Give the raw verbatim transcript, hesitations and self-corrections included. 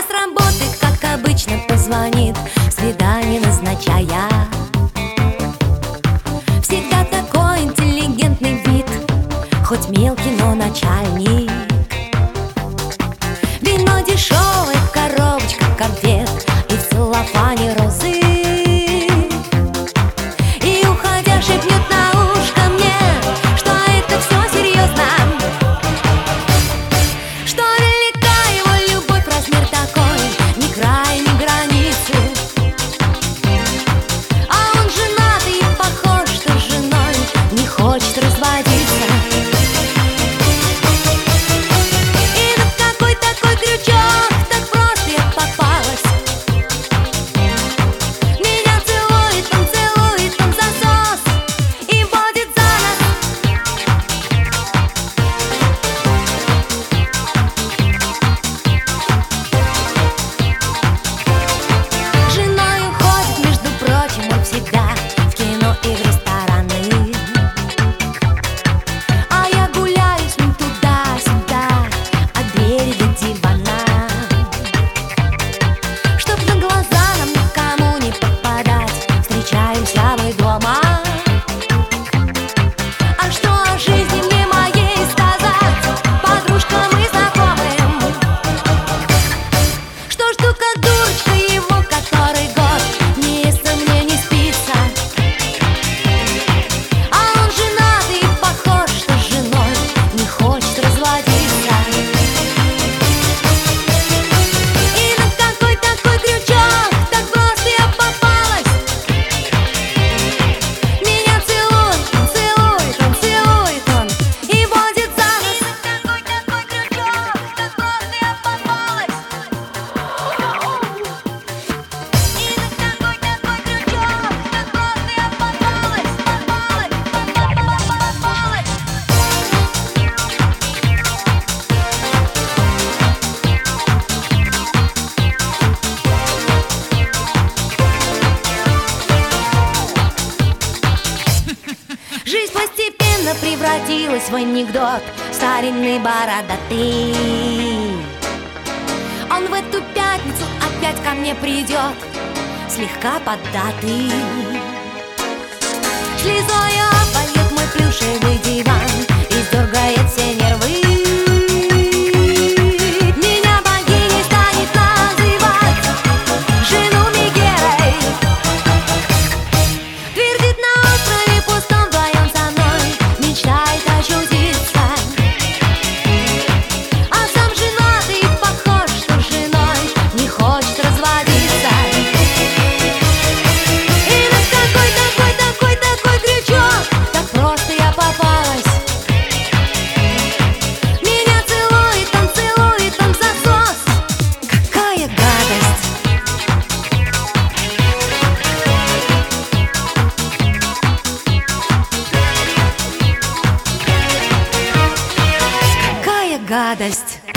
с работы, как обычно, позвонит, свидание назначая. Всегда такой интеллигентный вид, хоть мелкий, но начальник. Вино дешевое в коробочках конфет и в целлофане розы. И уходя шепнет на ушко мне, что это все серьезно, что велика его любовь, размер такой, ни края, ни границы. А он женат и похож, что с женой не хочет разводиться. И на какой такой крючок, так просто я попалась. Меня целует, он целует, он засос и водит за нос. С женой уходит, между прочим, он всегда в кино и в рестораны. А я гуляю с ним туда-сюда, от двери до дивана, чтоб на глаза нам никому не попадать. Встречаемся мы дома. А что о жизни мне моей сказать подружкам и знакомым? Что жду как дурочка его который год, не ест мне не спится. А он женат и похож, что с женой не хочет разводиться. И на какой такой крючок, так просто я попалась. Меня целует, он целует, он целует, он и водит за нос. И на какой такой крючок, так просто я попалась. И на какой такой крючок, так просто я попалась, попалась, попалась. Жизнь постепенно превратилась в анекдот, старинный бородатый. Он в эту пятницу опять ко мне придет, слегка поддатый. Слезой обольет мой плюшевый диван и сдергает все нервы. Меня богиней станет называть, жену Мегерой. Твердит на острове пустом вдвоем со мной, мечтает ощутиться. А сам женатый похож, что с женой не хочет разводиться. И на какой такой такой такой крючок, так просто я попалась. Меня целует, он целует, он засос. Какая гадость! Какая гадость!